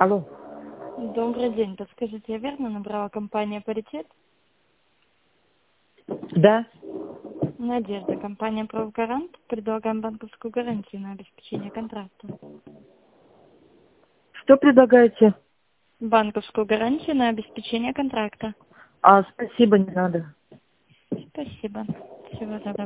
Алло. Добрый день. Подскажите, я верно набрала компания «Паритет»? Да. Надежда, компания «Правгарант». Предлагаем банковскую гарантию на обеспечение контракта. Что предлагаете? Банковскую гарантию на обеспечение контракта. Спасибо, не надо. Спасибо. Всего доброго.